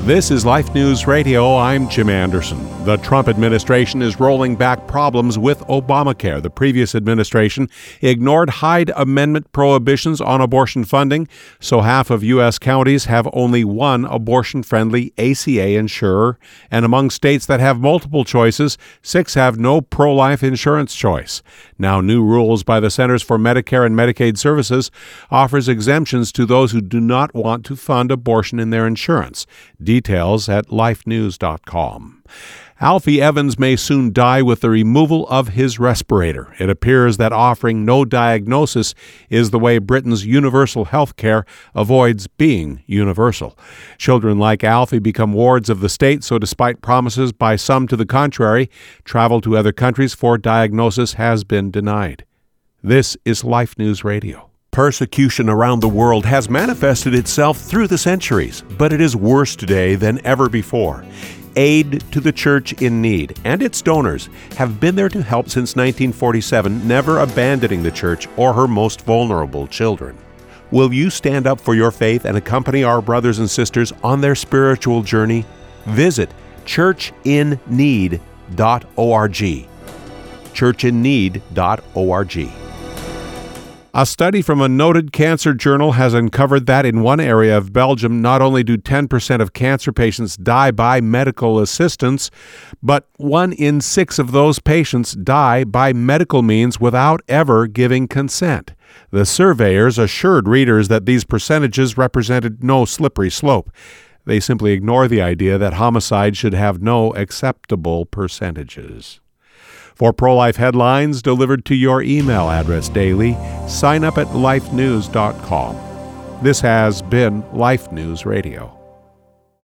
This is Life News Radio. I'm Jim Anderson. The Trump administration is rolling back problems with Obamacare. The previous administration ignored Hyde Amendment prohibitions on abortion funding, so half of U.S. counties have only one abortion-friendly ACA insurer, and among states that have multiple choices, 6 have no pro-life insurance choice. Now, new rules by the Centers for Medicare and Medicaid Services offers exemptions to those who do not want to fund abortion in their insurance. Details at lifenews.com. Alfie Evans may soon die with the removal of his respirator. It appears that offering no diagnosis is the way Britain's universal health care avoids being universal. Children like Alfie become wards of the state, so despite promises by some to the contrary, travel to other countries for diagnosis has been denied. This is Life News Radio. Persecution around the world has manifested itself through the centuries, but it is worse today than ever before. Aid to the Church in Need and its donors have been there to help since 1947, never abandoning the Church or her most vulnerable children. Will you stand up for your faith and accompany our brothers and sisters on their spiritual journey? Visit churchinneed.org. churchinneed.org. A study from a noted cancer journal has uncovered that in one area of Belgium, not only do 10% of cancer patients die by medical assistance, but 1 in 6 of those patients die by medical means without ever giving consent. The surveyors assured readers that these percentages represented no slippery slope. They simply ignore the idea that homicide should have no acceptable percentages. For pro-life headlines delivered to your email address daily, sign up at lifenews.com. This has been Life News Radio.